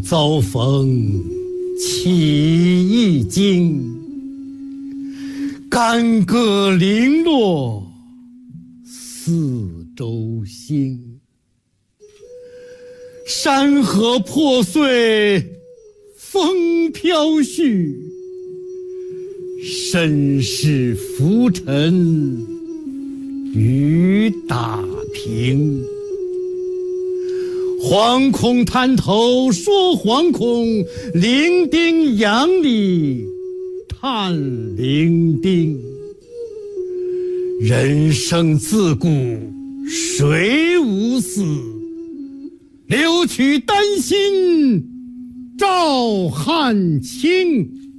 遭逢起一经，干戈零落四周星。山河破碎风飘絮，身世浮沉雨打平。惶恐滩头说惶恐，伶仃洋里叹伶仃。人生自古谁无死，留取丹心照汗青。